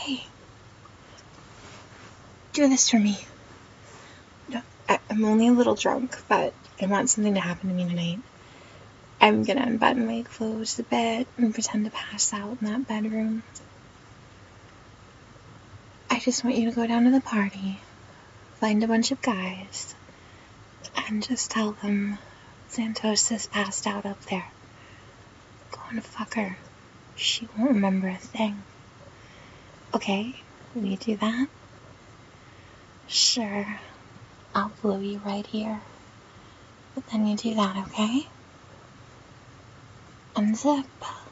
Hey, do this for me. No, I'm only a little drunk, but I want something to happen to me tonight. I'm gonna unbutton my clothes, the bed, and pretend to pass out in that bedroom. I just want you to go down to the party, find a bunch of guys, and just tell them Santos is passed out up there. Go and fuck her. She won't remember a thing. Okay, will you do that? Sure, I'll blow you right here. But then you do that, okay? Unzip.